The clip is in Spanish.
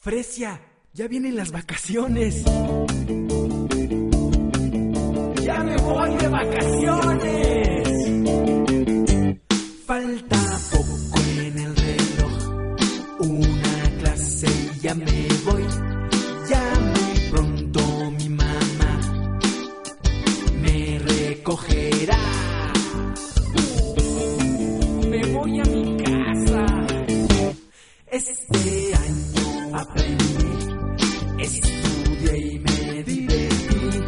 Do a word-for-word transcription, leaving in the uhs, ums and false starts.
Fresia, ya vienen las vacaciones. ¡Ya me voy de vacaciones! Falta poco en el reloj, una clase y ya me voy. Ya muy pronto mi mamá me recogerá. Me voy a mi casa. Este